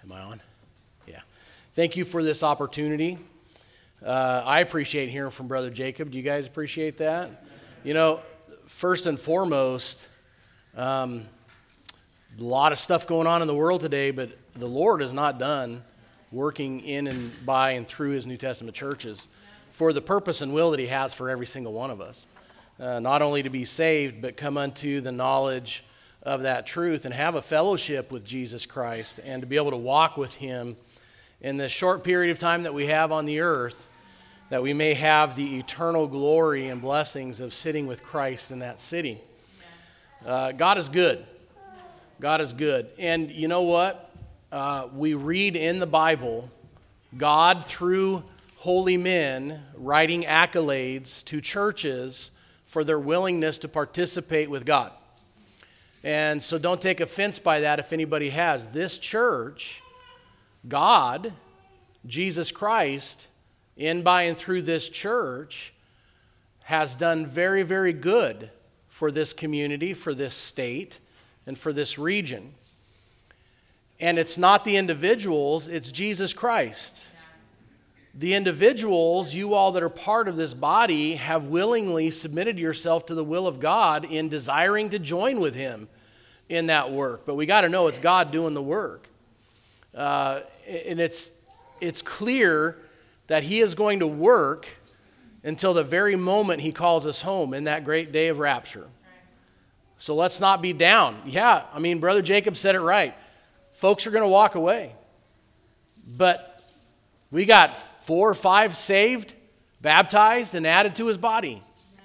Am I on? Yeah. Thank you for this opportunity. I appreciate hearing from Brother Jacob. Do you guys appreciate that? You know, first and foremost, a lot of stuff going on in the world today, but the Lord is not done working in and by and through His New Testament churches for the purpose and will that He has for every single one of us. Not only to be saved, but come unto the knowledge of that truth and have a fellowship with Jesus Christ and to be able to walk with Him in the short period of time that we have on the earth, that we may have the eternal glory and blessings of sitting with Christ in that city. God is good. God is good. And you know what? We read in the Bible, God through holy men writing accolades to churches for their willingness to participate with God. And so don't take offense by that if anybody has. This church, God, Jesus Christ, in, by, and through this church, has done very, very good for this community, for this state, and for this region. And it's not the individuals, it's Jesus Christ. The individuals, you all that are part of this body, have willingly submitted yourself to the will of God in desiring to join with Him in that work. But we got to know it's God doing the work. And it's clear that He is going to work until the very moment He calls us home in that great day of rapture. So let's not be down. Yeah, I mean, Brother Jacob said it right. Folks are going to walk away. But we got 4 or 5 saved, baptized, and added to His body.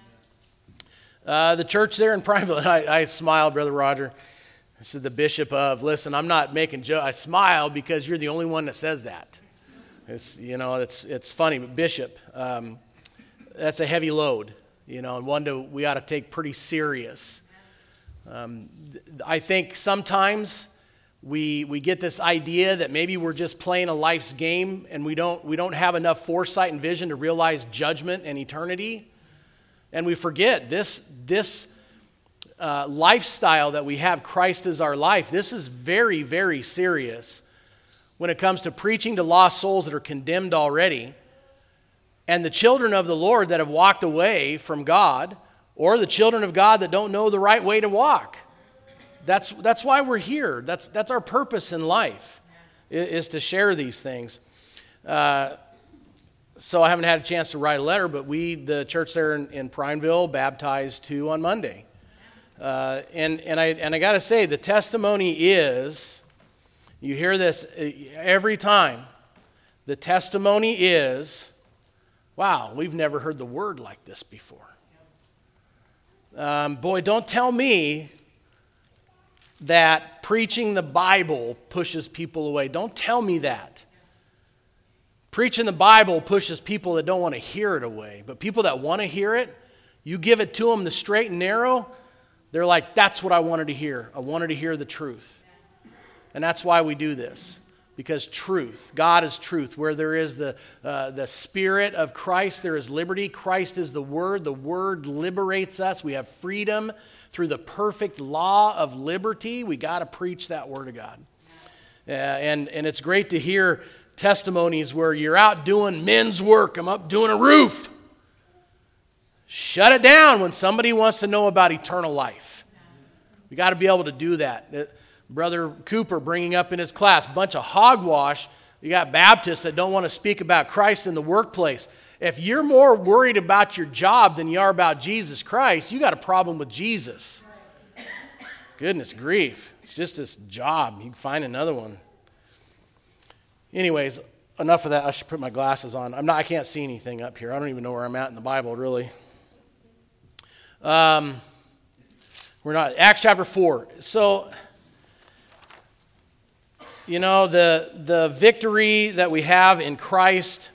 The church there in Prineville, I smiled, Brother Roger. I said, the bishop of, listen, I'm not making jokes. I smile because you're the only one that says that. It's funny, but bishop, that's a heavy load, and one we ought to take pretty serious. I think sometimes we get this idea that maybe we're just playing a life's game and we don't have enough foresight and vision to realize judgment and eternity. And we forget this lifestyle that we have, Christ is our life. This is very, very serious when it comes to preaching to lost souls that are condemned already, and the children of the Lord that have walked away from God, or the children of God that don't know the right way to walk. That's why we're here. That's our purpose in life, is to share these things. So I haven't had a chance to write a letter, but the church there in Prineville, baptized 2 on Monday. And I got to say, the testimony is, you hear this every time, the testimony is, wow, we've never heard the word like this before. Boy, don't tell me that preaching the Bible pushes people away. Don't tell me that. Preaching the Bible pushes people that don't want to hear it away. But people that want to hear it, you give it to them the straight and narrow, they're like, that's what I wanted to hear. I wanted to hear the truth. And that's why we do this. Because truth, God is truth. Where there is the Spirit of Christ, there is liberty. Christ is the Word. The Word liberates us. We have freedom through the perfect law of liberty. We got to preach that Word of God. And it's great to hear testimonies where you're out doing men's work. I'm up doing a roof. Shut it down when somebody wants to know about eternal life. We got to be able to do that. Brother Cooper bringing up in his class, a bunch of hogwash. You got Baptists that don't want to speak about Christ in the workplace. If you're more worried about your job than you are about Jesus Christ, you got a problem with Jesus. Goodness grief. It's just this job. You can find another one. Anyways, enough of that. I should put my glasses on. I can't see anything up here. I don't even know where I'm at in the Bible, really. We're not. Acts chapter 4. So, the victory that we have in Christ,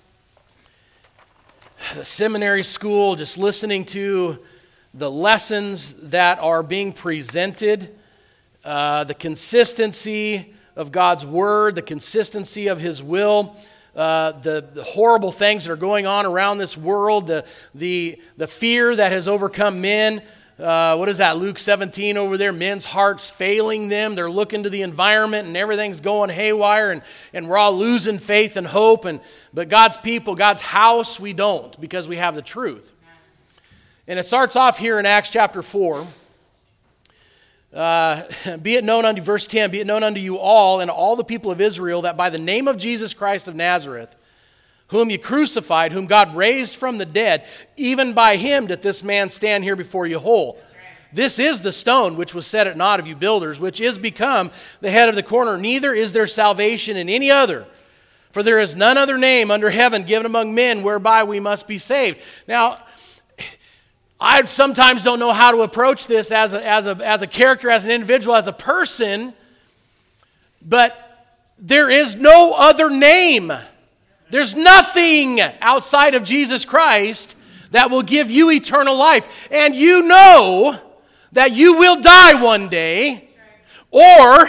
the seminary school, just listening to the lessons that are being presented, the consistency of God's word, the consistency of His will, the horrible things that are going on around this world, the fear that has overcome men, What is that, Luke 17 over there? Men's hearts failing them. They're looking to the environment and everything's going haywire and we're all losing faith and hope. But God's people, God's house, we don't because we have the truth. And it starts off here in Acts chapter 4. Be it known unto, verse 10, be it known unto you all and all the people of Israel that by the name of Jesus Christ of Nazareth, whom you crucified, whom God raised from the dead, even by him did this man stand here before you whole. This is the stone which was set at naught of you builders, which is become the head of the corner. Neither is there salvation in any other, for there is none other name under heaven given among men whereby we must be saved. Now, I sometimes don't know how to approach this as a character, as an individual, as a person, but there is no other name. There's nothing outside of Jesus Christ that will give you eternal life. And you know that you will die one day, or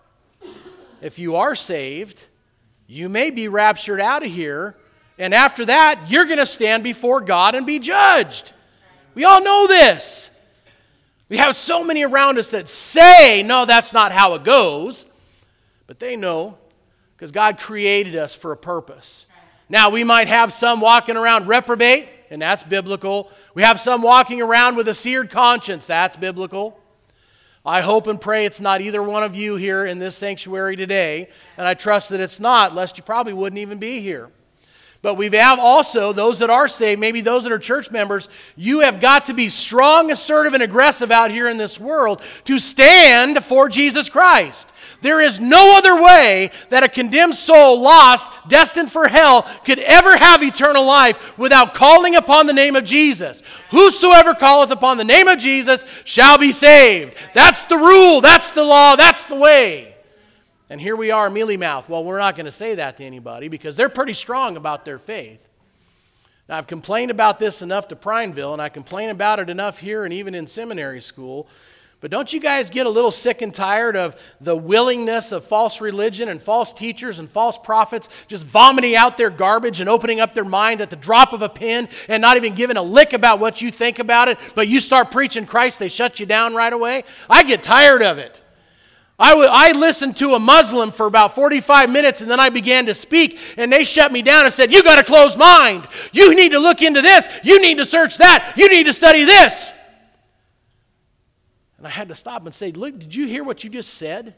if you are saved, you may be raptured out of here, and after that, you're going to stand before God and be judged. We all know this. We have so many around us that say, no, that's not how it goes. But they know because God created us for a purpose. Now, we might have some walking around reprobate, and that's biblical. We have some walking around with a seared conscience. That's biblical. I hope and pray it's not either one of you here in this sanctuary today, and I trust that it's not, lest you probably wouldn't even be here. But we have also those that are saved, maybe those that are church members. You have got to be strong, assertive, and aggressive out here in this world to stand for Jesus Christ. There is no other way that a condemned soul, lost, destined for hell, could ever have eternal life without calling upon the name of Jesus. Whosoever calleth upon the name of Jesus shall be saved. That's the rule, that's the law, that's the way. And here we are, mealy mouth. Well, we're not going to say that to anybody because they're pretty strong about their faith. Now, I've complained about this enough to Prineville, and I complain about it enough here and even in seminary school. But don't you guys get a little sick and tired of the willingness of false religion and false teachers and false prophets just vomiting out their garbage and opening up their mind at the drop of a pin and not even giving a lick about what you think about it, but you start preaching Christ, they shut you down right away? I get tired of it. I listened to a Muslim for about 45 minutes and then I began to speak and they shut me down and said, you got a closed mind. You need to look into this. You need to search that. You need to study this. And I had to stop and say, look, did you hear what you just said?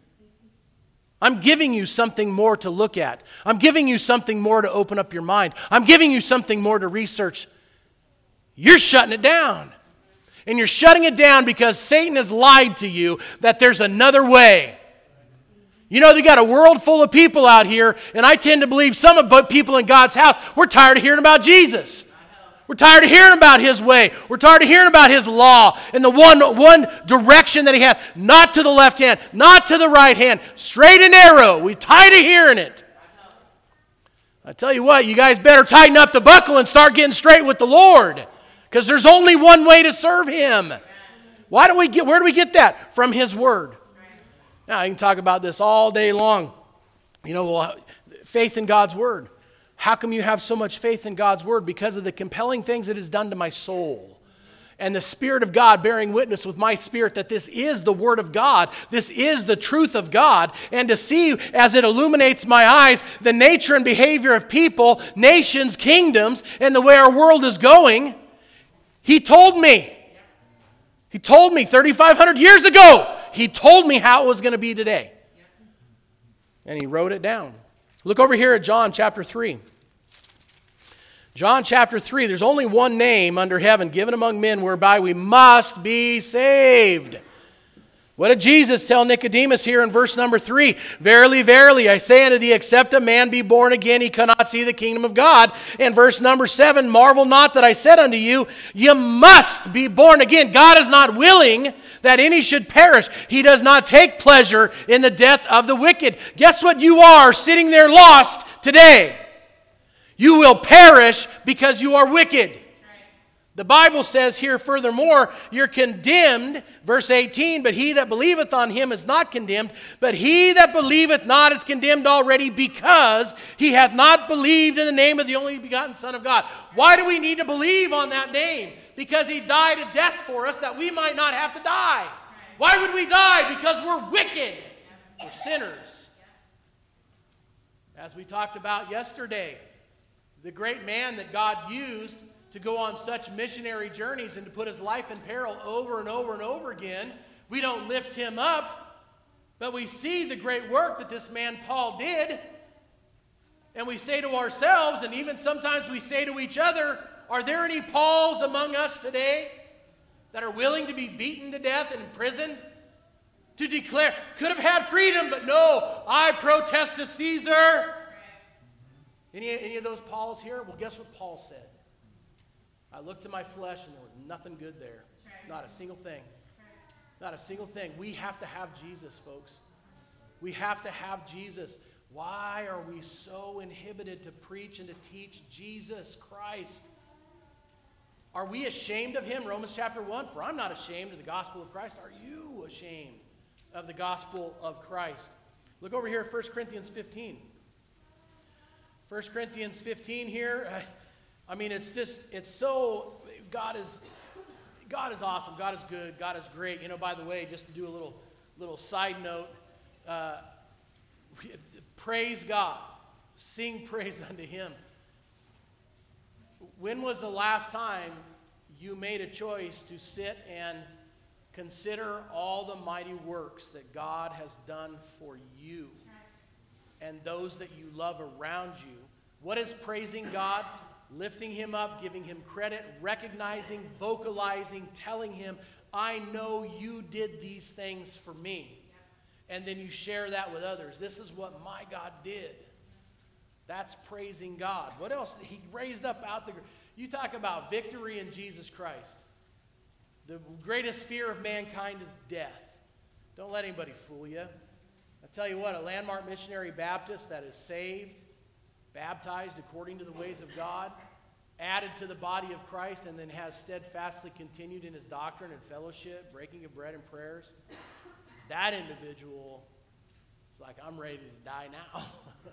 I'm giving you something more to look at. I'm giving you something more to open up your mind. I'm giving you something more to research. You're shutting it down. And you're shutting it down because Satan has lied to you that there's another way. You know, they got a world full of people out here, and I tend to believe some of the people in God's house, we're tired of hearing about Jesus. We're tired of hearing about His way. We're tired of hearing about His law and the one direction that He has. Not to the left hand, not to the right hand, straight and narrow. We're tired of hearing it. I tell you what, you guys better tighten up the buckle and start getting straight with the Lord. Because there's only one way to serve Him. Where do we get that? From His Word. Now, I can talk about this all day long. You know, well, faith in God's Word. How come you have so much faith in God's Word? Because of the compelling things it has done to my soul. And the Spirit of God bearing witness with my spirit that this is the Word of God. This is the truth of God. And to see as it illuminates my eyes the nature and behavior of people, nations, kingdoms, and the way our world is going. He told me. He told me 3,500 years ago. He told me how it was going to be today. And He wrote it down. Look over here at John chapter 3. John chapter 3, there's only one name under heaven given among men whereby we must be saved. What did Jesus tell Nicodemus here in verse number 3? Verily, verily, I say unto thee, except a man be born again, he cannot see the kingdom of God. And verse number 7, marvel not that I said unto you, you must be born again. God is not willing that any should perish. He does not take pleasure in the death of the wicked. Guess what you are sitting there lost today? You will perish because you are wicked. The Bible says here, furthermore, you're condemned, verse 18, but he that believeth on him is not condemned, but he that believeth not is condemned already, because he hath not believed in the name of the only begotten Son of God. Why do we need to believe on that name? Because he died a death for us that we might not have to die. Why would we die? Because we're wicked. We're sinners. As we talked about yesterday, the great man that God used to go on such missionary journeys and to put his life in peril over and over and over again, we don't lift him up, but we see the great work that this man Paul did, and we say to ourselves, and even sometimes we say to each other, are there any Pauls among us today that are willing to be beaten to death and imprisoned? To declare, could have had freedom, but no, I protest to Caesar. Any of those Pauls here? Well, guess what Paul said? I looked to my flesh and there was nothing good there. Not a single thing. Not a single thing. We have to have Jesus, folks. We have to have Jesus. Why are we so inhibited to preach and to teach Jesus Christ? Are we ashamed of him? Romans chapter 1, for I'm not ashamed of the gospel of Christ. Are you ashamed of the gospel of Christ? Look over here at 1 Corinthians 15. 1 Corinthians 15 here. I mean, it's so, God is awesome. God is good. God is great. You know, by the way, just to do a little side note, praise God. Sing praise unto him. When was the last time you made a choice to sit and consider all the mighty works that God has done for you and those that you love around you? What is praising God? Lifting him up, giving him credit, recognizing, vocalizing, telling him, I know you did these things for me. And then you share that with others. This is what my God did. That's praising God. What else? He raised up out the... You talk about victory in Jesus Christ. The greatest fear of mankind is death. Don't let anybody fool you. I tell you what, a Landmark Missionary Baptist that is saved, baptized according to the ways of God, added to the body of Christ, and then has steadfastly continued in his doctrine and fellowship, breaking of bread and prayers, that individual is like, I'm ready to die now.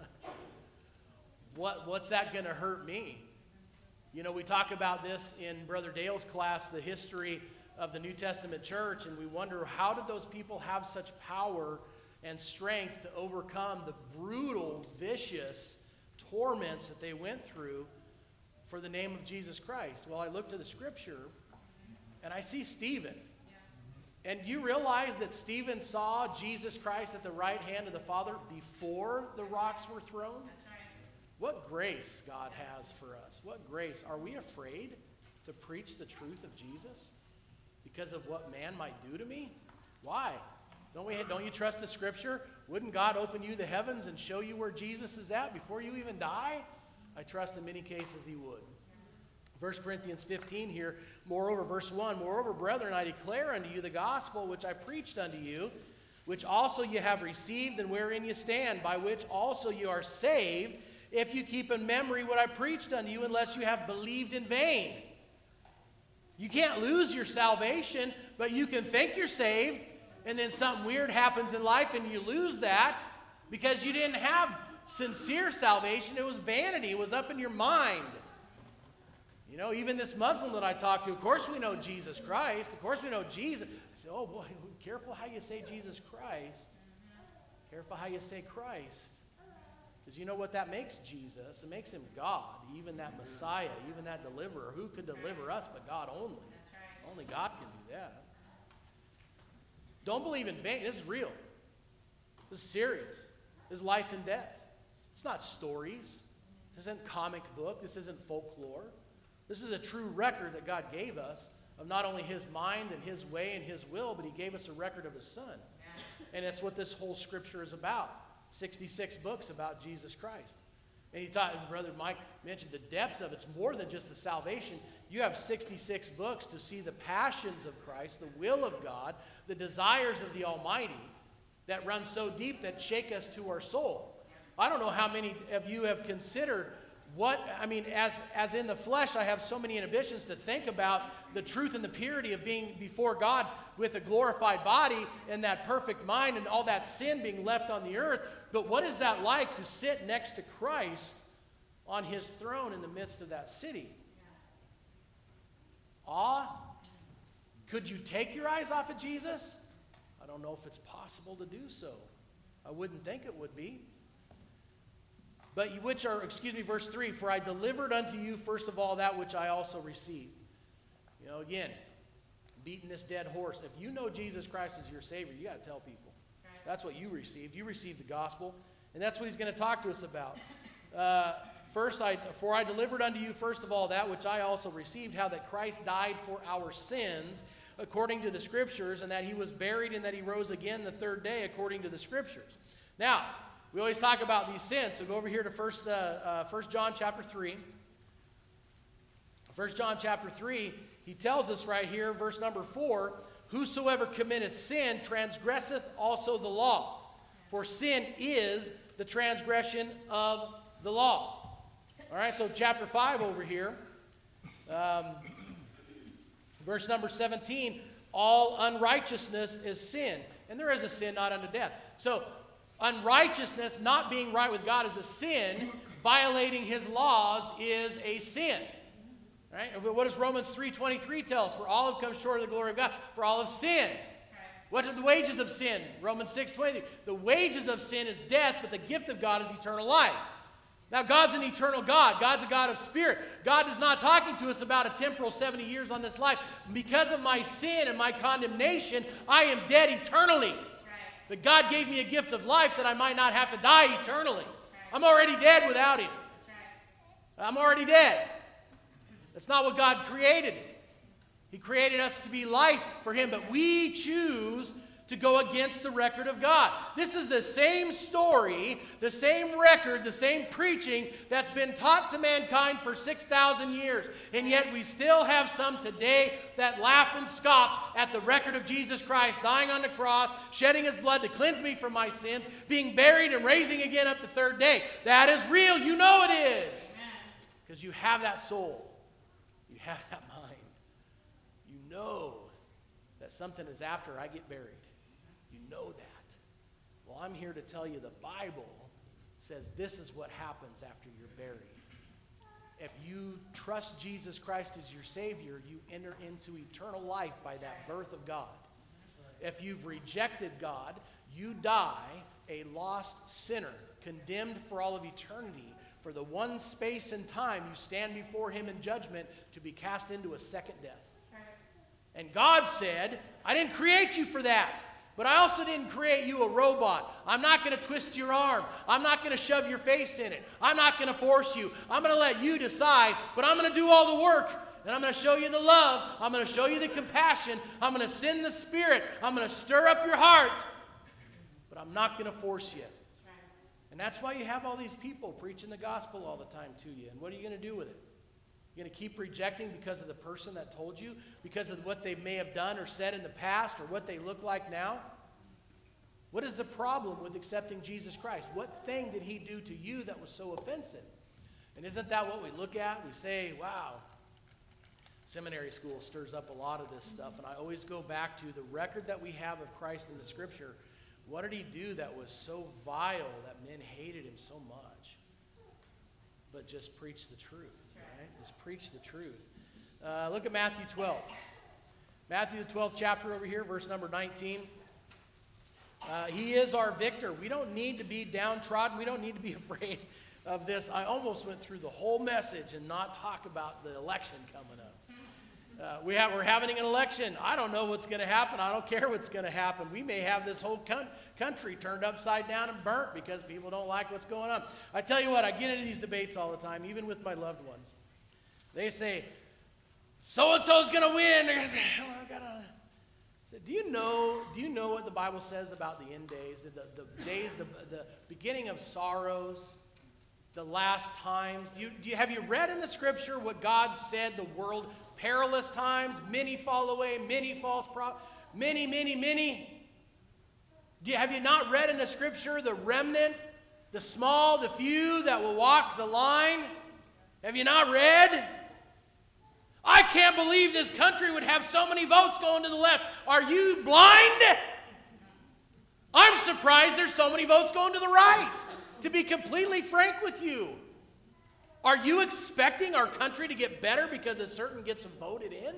What's that going to hurt me? You know, we talk about this in Brother Dale's class, the history of the New Testament church, and we wonder, how did those people have such power and strength to overcome the brutal, vicious torments that they went through for the name of Jesus Christ? Well, I look to the scripture and I see Stephen. And do you realize that Stephen saw Jesus Christ at the right hand of the Father before the rocks were thrown? What grace God has for us. What grace. Are we afraid to preach the truth of Jesus because of what man might do to me? Why? Don't you trust the scripture? Wouldn't God open you the heavens and show you where Jesus is at before you even die? I trust in many cases he would. 1 Corinthians 15 here, moreover, verse 1, moreover, brethren, I declare unto you the gospel which I preached unto you, which also you have received and wherein you stand, by which also you are saved, if you keep in memory what I preached unto you, unless you have believed in vain. You can't lose your salvation, but you can think you're saved, and then something weird happens in life and you lose that because you didn't have sincere salvation. It was vanity. It was up in your mind. You know, even this Muslim that I talked to, of course we know Jesus Christ. Of course we know Jesus. I said, oh boy, careful how you say Jesus Christ. Careful how you say Christ. Because you know what that makes Jesus? It makes him God, even that Messiah, even that deliverer. Who could deliver us but God only? Only God can do that. Don't believe in vain. This is real. This is serious. This is life and death. It's not stories. This isn't comic book. This isn't folklore. This is a true record that God gave us of not only his mind and his way and his will, but he gave us a record of his son. And that's what this whole scripture is about. 66 books about Jesus Christ. And he taught, Brother Mike mentioned the depths of it. It's more than just the salvation. You have 66 books to see the passions of Christ, the will of God, the desires of the Almighty that run so deep that shake us to our soul. I don't know how many of you have considered as in the flesh, I have so many inhibitions to think about the truth and the purity of being before God with a glorified body and that perfect mind and all that sin being left on the earth. But what is that like to sit next to Christ on his throne in the midst of that city? Awe? Could you take your eyes off of Jesus? I don't know if it's possible to do so. I wouldn't think it would be. But verse 3, for I delivered unto you first of all that which I also received. Again, beating this dead horse. If you know Jesus Christ as your Savior, you got to tell people. That's what you received. You received the gospel. And that's what he's going to talk to us about. For I delivered unto you first of all that which I also received, how that Christ died for our sins according to the Scriptures, and that he was buried, and that he rose again the third day according to the Scriptures. Now, we always talk about these sins, so go over here to 1 John chapter 3. 1 John chapter 3, he tells us right here, verse number 4, whosoever committeth sin transgresseth also the law, for sin is the transgression of the law. All right, so chapter 5 over here, verse number 17, all unrighteousness is sin. And there is a sin not unto death. So unrighteousness, not being right with God, is a sin. Violating his laws is a sin. Right? What does Romans 3:23 tell us? For all have come short of the glory of God. For all have sinned. What are the wages of sin? Romans 6:23. The wages of sin is death, but the gift of God is eternal life. Now, God's an eternal God. God's a God of spirit. God is not talking to us about a temporal 70 years on this life. Because of my sin and my condemnation, I am dead eternally. But God gave me a gift of life that I might not have to die eternally. I'm already dead without him. I'm already dead. That's not what God created. He created us to be life for him, but we choose to go against the record of God. This is the same story, the same record, the same preaching that's been taught to mankind for 6,000 years. And yet we still have some today that laugh and scoff at the record of Jesus Christ dying on the cross, shedding his blood to cleanse me from my sins, being buried and raising again up the third day. That is real. You know it is. Because you have that soul. You have that mind. You know that something is after I get buried. You know that. Well, I'm here to tell you the Bible says this is what happens after you're buried. If you trust Jesus Christ as your Savior, you enter into eternal life by that birth of God. If you've rejected God, you die a lost sinner, condemned for all of eternity. For the one space and time you stand before him in judgment to be cast into a second death. And God said, I didn't create you for that. But I also didn't create you a robot. I'm not going to twist your arm. I'm not going to shove your face in it. I'm not going to force you. I'm going to let you decide, but I'm going to do all the work. And I'm going to show you the love. I'm going to show you the compassion. I'm going to send the Spirit. I'm going to stir up your heart. But I'm not going to force you. And that's why you have all these people preaching the gospel all the time to you. And what are you going to do with it? You're going to keep rejecting because of the person that told you, because of what they may have done or said in the past, or what they look like now? What is the problem with accepting Jesus Christ? What thing did he do to you that was so offensive? And isn't that what we look at? We say, wow, seminary school stirs up a lot of this stuff. And I always go back to the record that we have of Christ in the Scripture. What did he do that was so vile that men hated him so much? But just preach the truth. Right? Just preach the truth. Look at Matthew 12. Matthew the 12th chapter over here, verse number 19. He is our victor. We don't need to be downtrodden. We don't need to be afraid of this. I almost went through the whole message and not talk about the election coming up. We're having an election. I don't know what's going to happen. I don't care what's going to happen. We may have this whole country turned upside down and burnt because people don't like what's going on. I tell you what, I get into these debates all the time, even with my loved ones. They say, so-and-so's going to win. They're going to say, oh, I gotta. So do you know what the Bible says about the end days, the days, the beginning of sorrows, the last times? Have you read in the Scripture what God said the world, perilous times, many fall away, many false prophets, many? Have you not read in the Scripture the remnant, the small, the few that will walk the line? Have you not read? I can't believe this country would have so many votes going to the left. Are you blind? I'm surprised there's so many votes going to the right, to be completely frank with you. Are you expecting our country to get better because a certain gets voted in?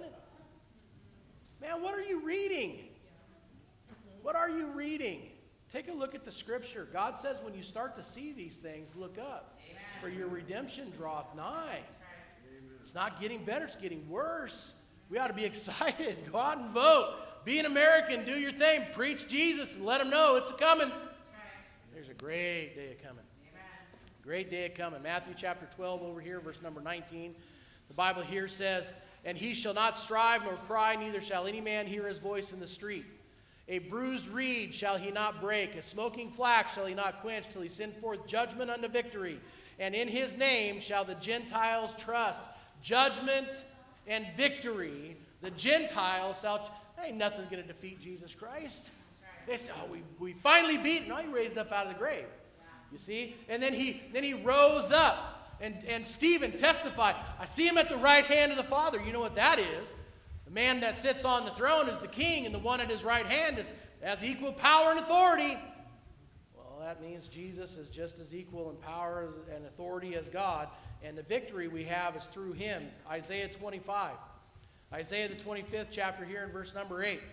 Man, what are you reading? What are you reading? Take a look at the scripture. God says when you start to see these things, look up. Amen. For your redemption draweth nigh. It's not getting better, it's getting worse. We ought to be excited. Go out and vote. Be an American. Do your thing. Preach Jesus and let them know it's coming. There's a great day coming. Great day coming. Matthew chapter 12 over here, verse number 19. The Bible here says, "And he shall not strive nor cry, neither shall any man hear his voice in the street. A bruised reed shall he not break, a smoking flax shall he not quench, till he send forth judgment unto victory. And in his name shall the Gentiles trust." Judgment and victory. The Gentiles shall... Ain't nothing going to defeat Jesus Christ. They say, oh, we finally beat him. No, he raised up out of the grave. You see? And then he rose up. And Stephen testified, I see him at the right hand of the Father. You know what that is? The man that sits on the throne is the king, and the one at his right hand has equal power and authority. Well, that means Jesus is just as equal in power and authority as God. And the victory we have is through him. Isaiah 25. Isaiah the 25th chapter here in verse number 8.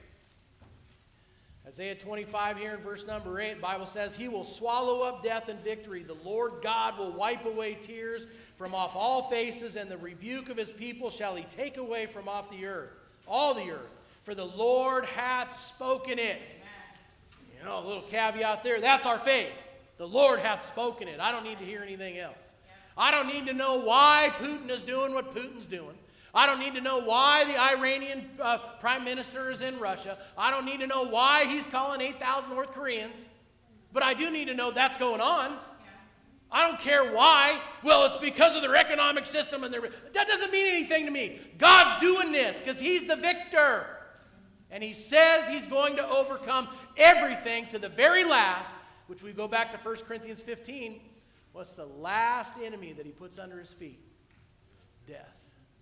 Isaiah 25 here in verse number 8, the Bible says, "He will swallow up death in victory. The Lord God will wipe away tears from off all faces, and the rebuke of his people shall he take away from off the earth, all the earth. For the Lord hath spoken it." You know, a little caveat there. That's our faith. The Lord hath spoken it. I don't need to hear anything else. I don't need to know why Putin is doing what Putin's doing. I don't need to know why the Iranian prime minister is in Russia. I don't need to know why he's calling 8,000 North Koreans. But I do need to know that's going on. I don't care why. Well, it's because of their economic system. That doesn't mean anything to me. God's doing this because he's the victor. And he says he's going to overcome everything to the very last, which we go back to 1 Corinthians 15. What's the last enemy that he puts under his feet? Death.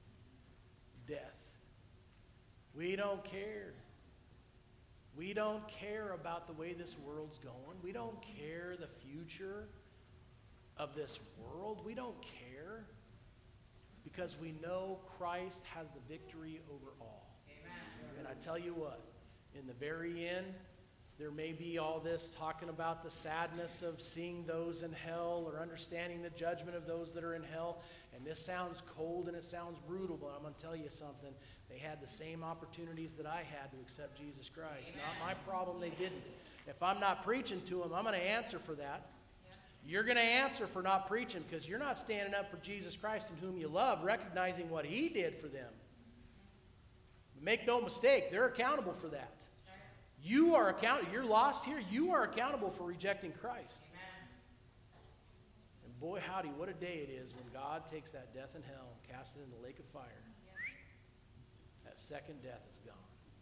Death. We don't care. We don't care about the way this world's going. We don't care the future of this world. We don't care because we know Christ has the victory over all. Amen. And I tell you what, in the very end, there may be all this talking about the sadness of seeing those in hell or understanding the judgment of those that are in hell. And this sounds cold and it sounds brutal, but I'm going to tell you something. They had the same opportunities that I had to accept Jesus Christ. Amen. Not my problem, they didn't. If I'm not preaching to them, I'm going to answer for that. You're going to answer for not preaching because you're not standing up for Jesus Christ in whom you love, recognizing what he did for them. Make no mistake, they're accountable for that. You are accountable. You're lost here. You are accountable for rejecting Christ. Amen. And boy, howdy, what a day it is when God takes that death and hell and casts it in the lake of fire. Yep. That second death is gone.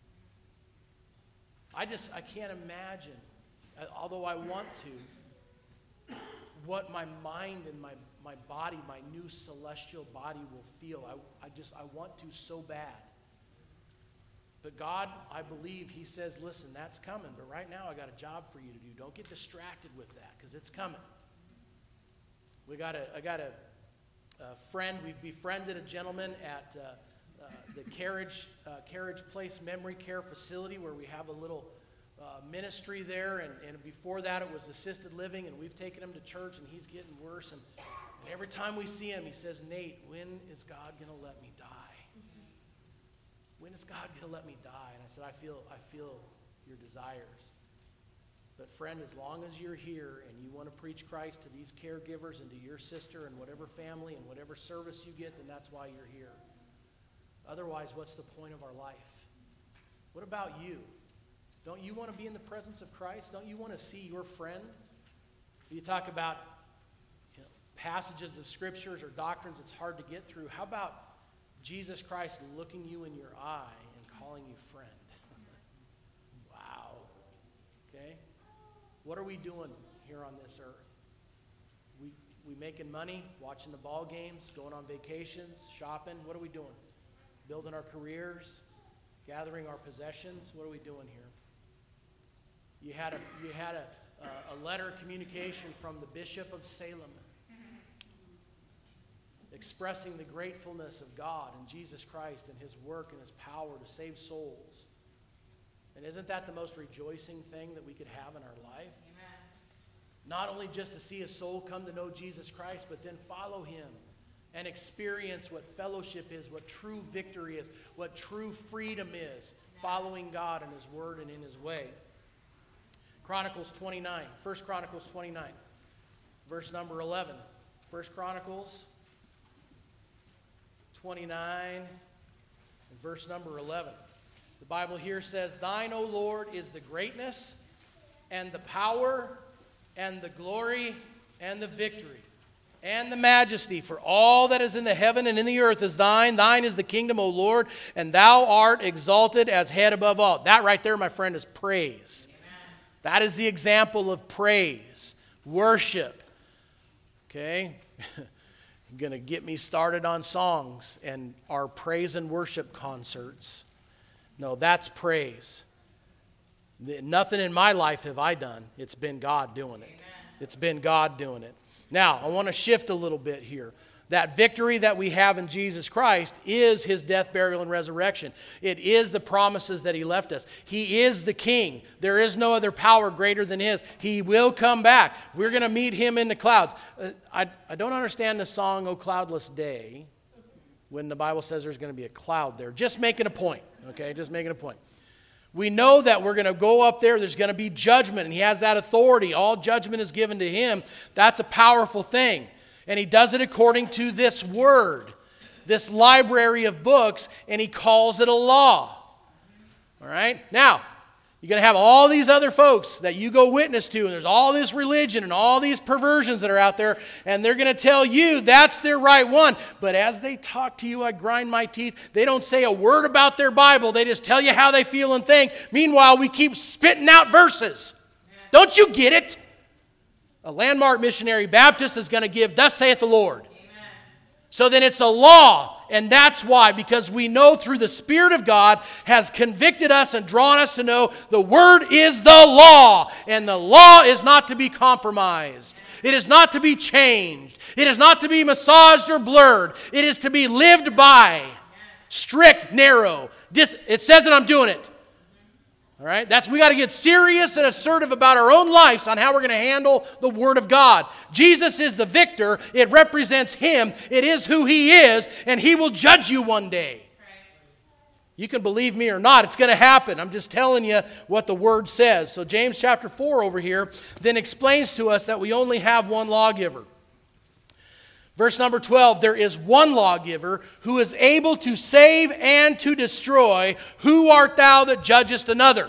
I can't imagine, although I want to, what my mind and my body, my new celestial body will feel. I want to so bad. But God, I believe, he says, listen, that's coming. But right now, I got a job for you to do. Don't get distracted with that because it's coming. I got a friend. We've befriended a gentleman at the Carriage Place Memory Care Facility where we have a little ministry there. And before that, it was assisted living. And we've taken him to church, and he's getting worse. And every time we see him, he says, Nate, when is God going to let me die? When is God going to let me die? And I said, I feel your desires. But friend, as long as you're here and you want to preach Christ to these caregivers and to your sister and whatever family and whatever service you get, then that's why you're here. Otherwise, what's the point of our life? What about you? Don't you want to be in the presence of Christ? Don't you want to see your friend? You talk about passages of scriptures or doctrines it's hard to get through. How about Jesus Christ looking you in your eye and calling you friend? Wow. Okay? What are we doing here on this earth? We making money, watching the ball games, going on vacations, shopping? What are we doing? Building our careers, gathering our possessions? What are we doing here? You had a letter of communication from the Bishop of Salem expressing the gratefulness of God and Jesus Christ and His work and His power to save souls. And isn't that the most rejoicing thing that we could have in our life? Amen. Not only just to see a soul come to know Jesus Christ, but then follow Him and experience what fellowship is, what true victory is, what true freedom is, following God in His Word and in His way. Chronicles 29, 1 Chronicles 29, verse number 11. 1 Chronicles 29 and verse number 11. The Bible here says, Thine, O Lord, is the greatness and the power and the glory and the victory and the majesty, for all that is in the heaven and in the earth is thine. Thine is the kingdom, O Lord, and thou art exalted as head above all. That right there, my friend, is praise. Amen. That is the example of praise, worship. Okay? Going to get me started on songs and our praise and worship concerts. No, that's praise. Nothing in my life have I done. It's been God doing it. Amen. It's been God doing it. Now, I want to shift a little bit here. That victory that we have in Jesus Christ is His death, burial, and resurrection. It is the promises that He left us. He is the King. There is no other power greater than His. He will come back. We're going to meet Him in the clouds. I don't understand the song, O Cloudless Day, when the Bible says there's going to be a cloud there. Just making a point, okay? Just making a point. We know that we're going to go up there. There's going to be judgment, and He has that authority. All judgment is given to Him. That's a powerful thing. And He does it according to this word, this library of books, and He calls it a law. All right? Now, you're going to have all these other folks that you go witness to, and there's all this religion and all these perversions that are out there, and they're going to tell you that's their right one. But as they talk to you, I grind my teeth. They don't say a word about their Bible. They just tell you how they feel and think. Meanwhile, we keep spitting out verses. Don't you get it? A Landmark Missionary Baptist is going to give, thus saith the Lord. Amen. So then it's a law, and that's why, because we know through the Spirit of God has convicted us and drawn us to know the Word is the law, and the law is not to be compromised. It is not to be changed. It is not to be massaged or blurred. It is to be lived by. Strict, narrow. It says that I'm doing it. All right? We got to get serious and assertive about our own lives on how we're going to handle the Word of God. Jesus is the victor. It represents Him. It is who He is, and He will judge you one day. You can believe me or not. It's going to happen. I'm just telling you what the Word says. So James chapter 4 over here then explains to us that we only have one lawgiver. Verse number 12, there is one lawgiver who is able to save and to destroy. Who art thou that judgest another?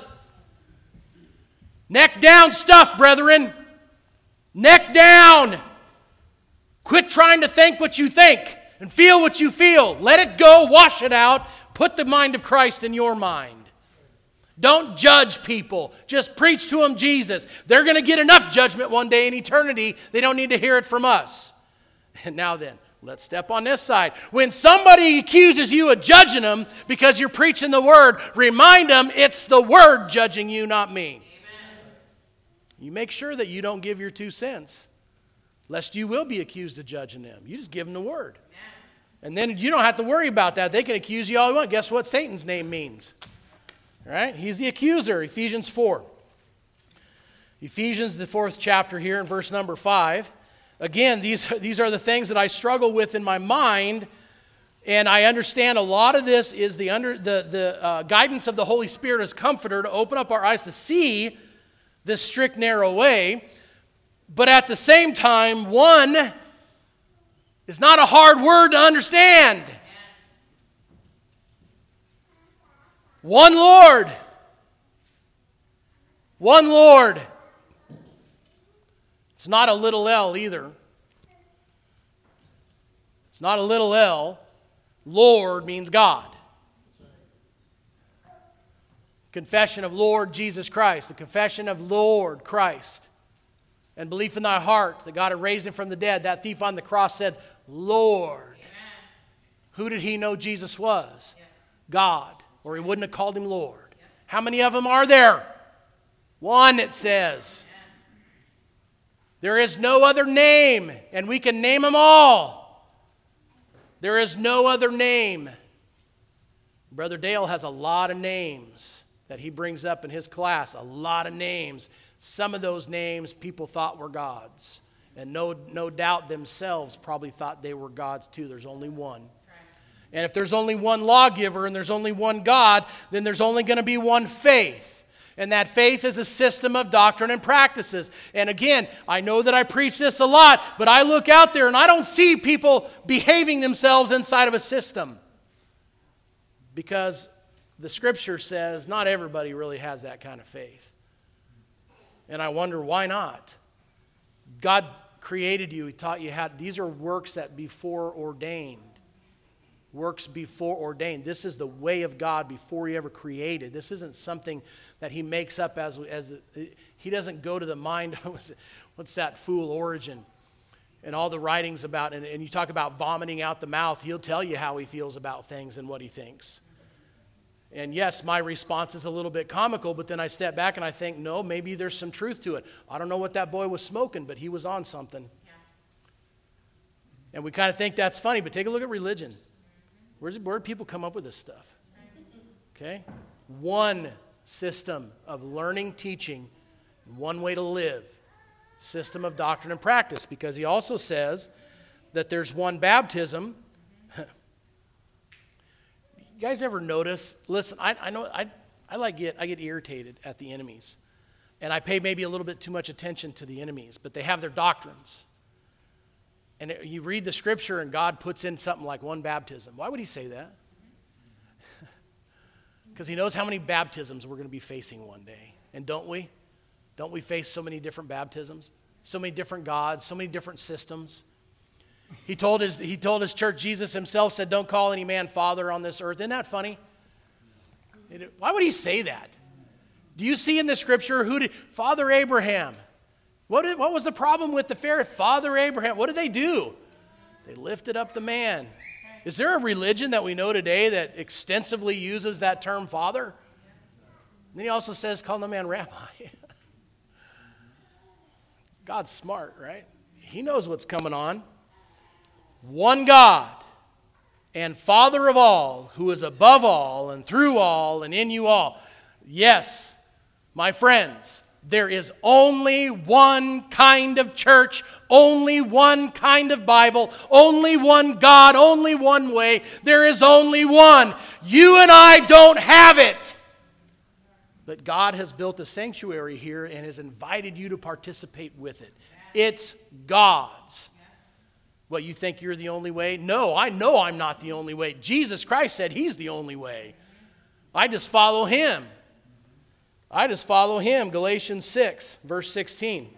Neck down stuff, brethren. Neck down. Quit trying to think what you think and feel what you feel. Let it go, wash it out. Put the mind of Christ in your mind. Don't judge people. Just preach to them Jesus. They're going to get enough judgment one day in eternity. They don't need to hear it from us. And now then, let's step on this side. When somebody accuses you of judging them because you're preaching the Word, remind them it's the Word judging you, not me. Amen. You make sure that you don't give your 2 cents, lest you will be accused of judging them. You just give them the Word. Amen. And then you don't have to worry about that. They can accuse you all they want. Guess what Satan's name means? All right? He's the accuser, Ephesians 4. Ephesians, the 4th chapter here in verse number 5. Again, these are the things that I struggle with in my mind, and I understand a lot of this is the guidance of the Holy Spirit as comforter to open up our eyes to see this strict, narrow way. But at the same time, one is not a hard word to understand. One Lord. One Lord. It's not a little L either. It's not a little L. Lord means God. Confession of Lord Jesus Christ. The confession of Lord Christ. and belief in thy heart that God had raised him from the dead, that thief on the cross said, Lord. Amen. Who did he know Jesus was? Yes. God, or he wouldn't have called him Lord. Yep. How many of them are there? One, it says. Amen. There is no other name, and we can name them all. There is no other name. Brother Dale has a lot of names that he brings up in his class, a lot of names. Some of those names people thought were gods. And no doubt themselves probably thought they were gods too. There's only one. And if there's only one lawgiver and there's only one God, then there's only going to be one faith. And that faith is a system of doctrine and practices. And again, I know that I preach this a lot, but I look out there and I don't see people behaving themselves inside of a system. Because the scripture says not everybody really has that kind of faith. And I wonder, why not? God created you. He taught you how. These are works that before ordained. Works before ordained. This is the way of God before he ever created. This isn't something that he makes up as he doesn't go to the mind. What's that fool Origin? And all the writings about, and you talk about vomiting out the mouth, he'll tell you how he feels about things and what he thinks. And yes, my response is a little bit comical, but then I step back and I think, no, maybe there's some truth to it. I don't know what that boy was smoking, but he was on something. Yeah. And we kind of think that's funny, but take a look at religion. Where do people come up with this stuff? Okay? One system of learning, teaching, one way to live. System of doctrine and practice, because he also says that there's one baptism. You guys ever notice? Listen, I know I get irritated at the enemies, and I pay maybe a little bit too much attention to the enemies, but they have their doctrines. And you read the scripture, and God puts in something like one baptism. Why would he say that? Because he knows how many baptisms we're going to be facing one day, and don't we? Don't we face so many different baptisms, so many different gods, so many different systems? He told his church, Jesus himself said, don't call any man father on this earth. Isn't that funny? Why would he say that? Do you see in the scripture, Father Abraham? What was the problem with the Pharaoh? Father Abraham, what did they do? They lifted up the man. Is there a religion that we know today that extensively uses that term father? And then he also says, call no man rabbi. God's smart, right? He knows what's coming on. One God and Father of all, who is above all and through all and in you all. Yes, my friends, there is only one kind of church, only one kind of Bible, only one God, only one way. There is only one. You and I don't have it. But God has built a sanctuary here and has invited you to participate with it. It's God's. What, you think you're the only way? No, I know I'm not the only way. Jesus Christ said he's the only way. I just follow him. Galatians 6, verse 16.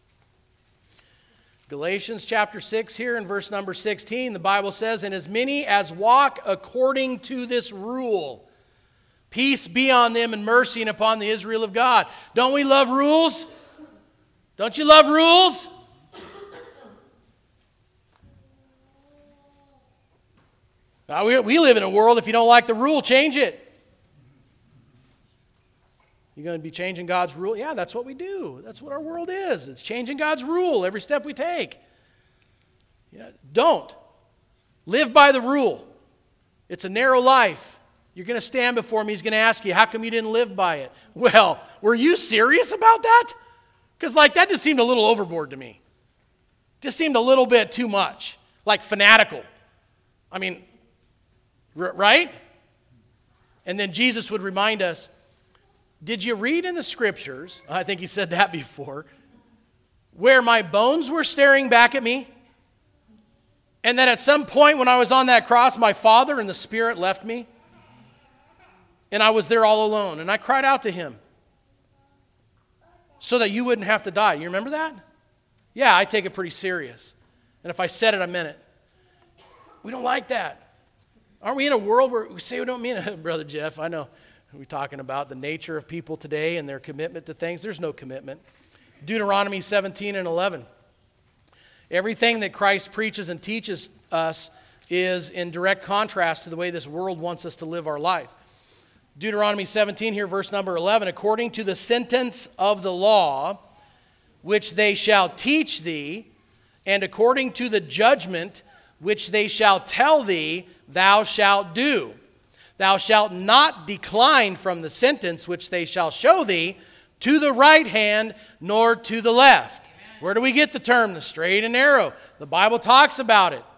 Galatians chapter 6 here in verse number 16, the Bible says, and as many as walk according to this rule, peace be on them and mercy and upon the Israel of God. Don't we love rules? Don't you love rules? Now, we live in a world, if you don't like the rule, change it. You're going to be changing God's rule? Yeah, that's what we do. That's what our world is. It's changing God's rule every step we take. Yeah, don't. Live by the rule. It's a narrow life. You're going to stand before him. He's going to ask you, how come you didn't live by it? Well, were you serious about that? Because that just seemed a little overboard to me. Just seemed a little bit too much. Like fanatical. I mean, right? And then Jesus would remind us, did you read in the scriptures, I think he said that before, where my bones were staring back at me? And that at some point when I was on that cross, my Father and the Spirit left me? And I was there all alone. And I cried out to him so that you wouldn't have to die. You remember that? Yeah, I take it pretty serious. And if I said it, I meant it. We don't like that. Aren't we in a world where we say we don't mean it? Brother Jeff, I know we're talking about the nature of people today and their commitment to things. There's no commitment. Deuteronomy 17 and 11. Everything that Christ preaches and teaches us is in direct contrast to the way this world wants us to live our life. Deuteronomy 17 here, verse number 11. According to the sentence of the law, which they shall teach thee, and according to the judgment which they shall tell thee, thou shalt do. Thou shalt not decline from the sentence which they shall show thee, to the right hand nor to the left. Where do we get the term, the straight and narrow? The Bible talks about it.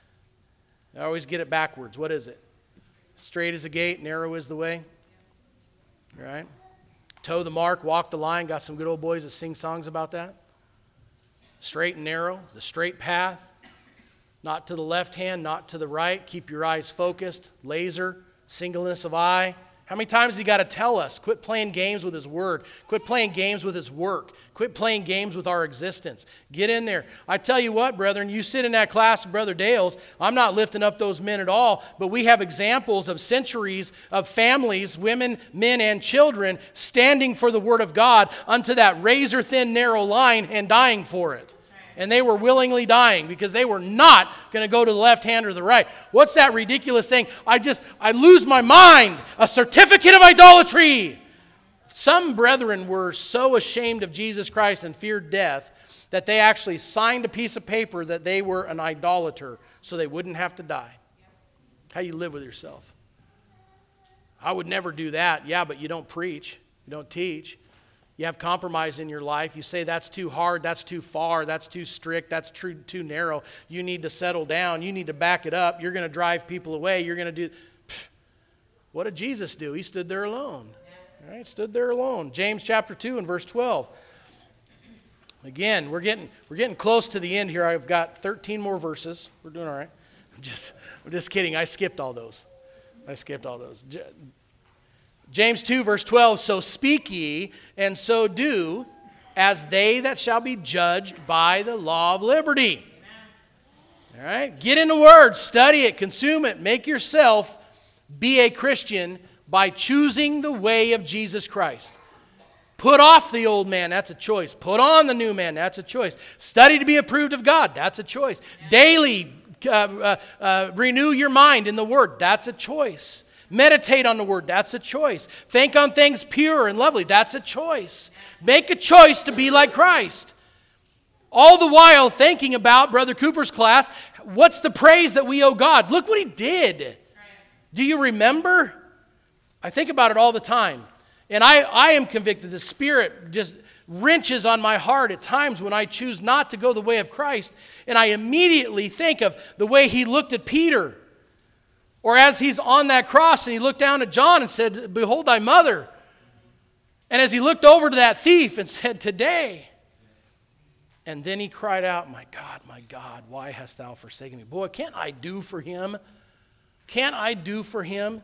I always get it backwards. What is it? Straight is the gate, narrow is the way. All right? Toe the mark, walk the line. Got some good old boys that sing songs about that. Straight and narrow, the straight path. Not to the left hand, not to the right. Keep your eyes focused. Laser, singleness of eye. How many times has he got to tell us? Quit playing games with his word. Quit playing games with his work. Quit playing games with our existence. Get in there. I tell you what, brethren, you sit in that class of Brother Dale's. I'm not lifting up those men at all, but we have examples of centuries of families, women, men, and children standing for the word of God unto that razor-thin, narrow line and dying for it. And they were willingly dying because they were not going to go to the left hand or the right. What's that ridiculous saying? I lose my mind. A certificate of idolatry. Some brethren were so ashamed of Jesus Christ and feared death that they actually signed a piece of paper that they were an idolater so they wouldn't have to die. How you live with yourself. I would never do that. Yeah, but you don't preach. You don't teach. You have compromise in your life. You say that's too hard, that's too far, that's too strict, that's too narrow. You need to settle down. You need to back it up. You're going to drive people away. You're going to do... What did Jesus do? He stood there alone. All right, stood there alone. James chapter 2 and verse 12. Again, we're getting close to the end here. I've got 13 more verses. We're doing all right. I'm just kidding. I skipped all those. James 2, verse 12, so speak ye, and so do, as they that shall be judged by the law of liberty. Amen. All right? Get in the Word, study it, consume it, make yourself be a Christian by choosing the way of Jesus Christ. Put off the old man, that's a choice. Put on the new man, that's a choice. Study to be approved of God, that's a choice. Daily renew your mind in the Word, that's a choice. Meditate on the word, that's a choice. Think on things pure and lovely, that's a choice. Make a choice to be like Christ. All the while thinking about Brother Cooper's class, what's the praise that we owe God? Look what he did. Do you remember? I think about it all the time. And I am convicted. The Spirit just wrenches on my heart at times when I choose not to go the way of Christ. And I immediately think of the way he looked at Peter. Or as he's on that cross and he looked down at John and said, behold thy mother. And as he looked over to that thief and said, today. And then he cried out, my God, why hast thou forsaken me? Boy, can't I do for him? Can't I do for him?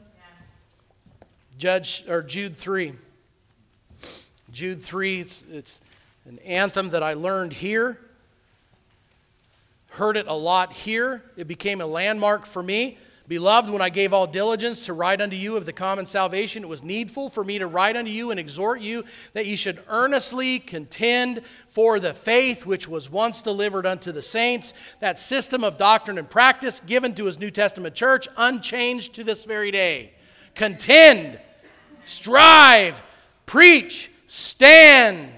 Jude 3. Jude 3, it's an anthem that I learned here. Heard it a lot here. It became a landmark for me. Beloved, when I gave all diligence to write unto you of the common salvation, it was needful for me to write unto you and exhort you that ye should earnestly contend for the faith which was once delivered unto the saints, that system of doctrine and practice given to his New Testament church, unchanged to this very day. Contend, strive, preach, stand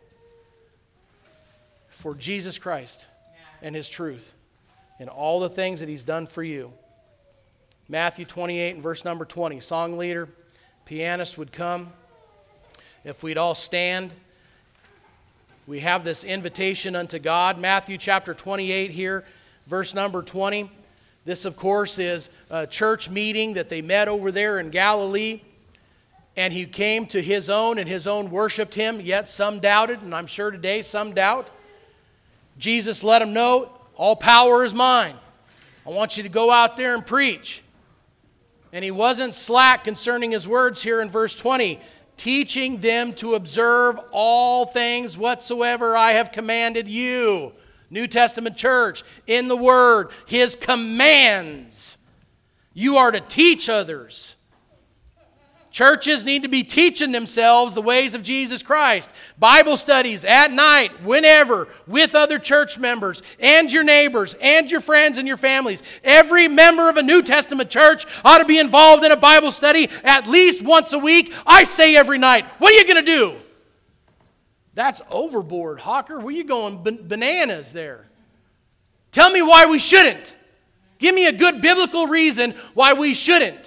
for Jesus Christ and his truth and all the things that he's done for you. Matthew 28 and verse number 20. Song leader, pianist would come. If we'd all stand. We have this invitation unto God. Matthew chapter 28 here, verse number 20. This, of course, is a church meeting that they met over there in Galilee. And he came to his own, and his own worshiped him. Yet some doubted, and I'm sure today some doubt. Jesus let them know, all power is mine. I want you to go out there and preach. And he wasn't slack concerning his words here in verse 20, teaching them to observe all things whatsoever I have commanded you. New Testament church, in the Word, his commands. You are to teach others. Churches need to be teaching themselves the ways of Jesus Christ. Bible studies at night, whenever, with other church members and your neighbors and your friends and your families. Every member of a New Testament church ought to be involved in a Bible study at least once a week. I say every night. What are you going to do? That's overboard, Hawker. Where are you going bananas there? Tell me why we shouldn't. Give me a good biblical reason why we shouldn't.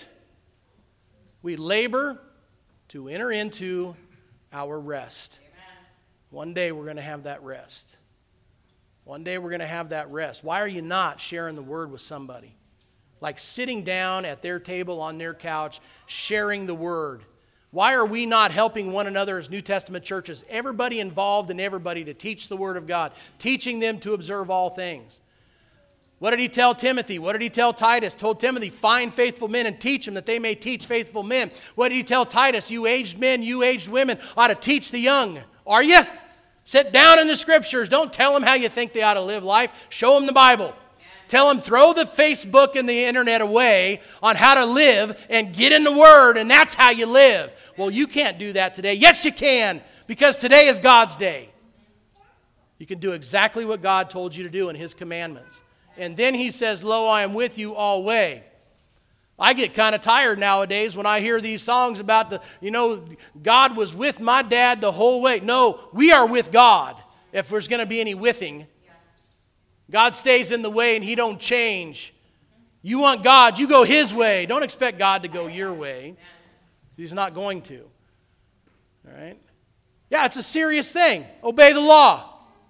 We labor to enter into our rest. One day we're going to have that rest. One day we're going to have that rest. Why are you not sharing the word with somebody? Like sitting down at their table on their couch, sharing the word. Why are we not helping one another as New Testament churches? Everybody involved and everybody to teach the word of God. Teaching them to observe all things. What did he tell Timothy? What did he tell Titus? Told Timothy, find faithful men and teach them that they may teach faithful men. What did he tell Titus? You aged men, you aged women ought to teach the young. Are you? Sit down in the scriptures. Don't tell them how you think they ought to live life. Show them the Bible. Tell them throw the Facebook and the internet away on how to live and get in the Word, and that's how you live. Well, you can't do that today. Yes, you can, because today is God's day. You can do exactly what God told you to do in His commandments. And then he says, lo, I am with you always. I get kind of tired nowadays when I hear these songs about God was with my dad the whole way. No, we are with God if there's going to be any withing. God stays in the way and He don't change. You want God, you go His way. Don't expect God to go your way. He's not going to. All right? Yeah, it's a serious thing. Obey the law.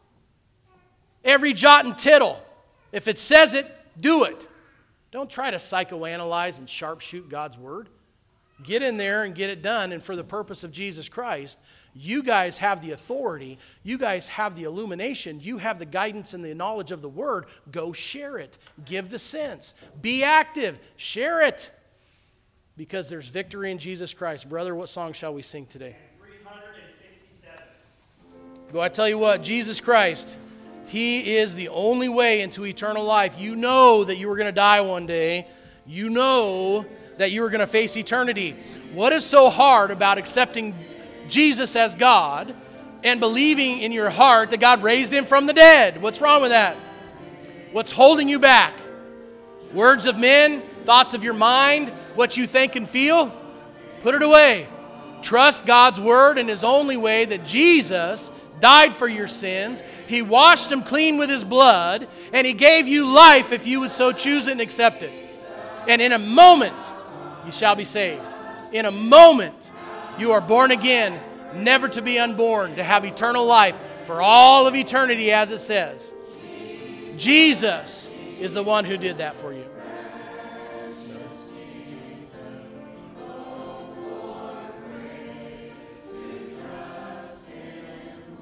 Every jot and tittle. If it says it, do it. Don't try to psychoanalyze and sharpshoot God's word. Get in there and get it done. And for the purpose of Jesus Christ, you guys have the authority. You guys have the illumination. You have the guidance and the knowledge of the word. Go share it. Give the sense. Be active. Share it. Because there's victory in Jesus Christ. Brother, what song shall we sing today? 367. Well, I tell you what, Jesus Christ, He is the only way into eternal life. You know that you were going to die one day. You know that you were going to face eternity. What is so hard about accepting Jesus as God and believing in your heart that God raised Him from the dead? What's wrong with that? What's holding you back? Words of men, thoughts of your mind, what you think and feel? Put it away. Trust God's word and His only way, that Jesus died for your sins. He washed them clean with His blood, and He gave you life if you would so choose it and accept it. And in a moment, you shall be saved. In a moment, you are born again, never to be unborn, to have eternal life for all of eternity, as it says. Jesus is the one who did that for you.